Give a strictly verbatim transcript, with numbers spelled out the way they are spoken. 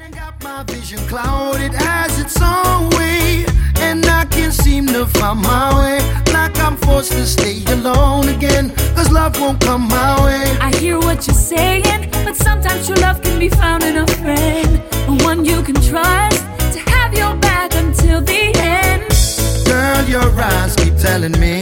Got my vision clouded as its own way, and I can't seem to find my way. Like I'm forced to stay alone again, cause love won't come my way. I hear what you're saying, but sometimes true love can be found in a friend, the one you can trust to have your back until the end. Girl, your eyes keep telling me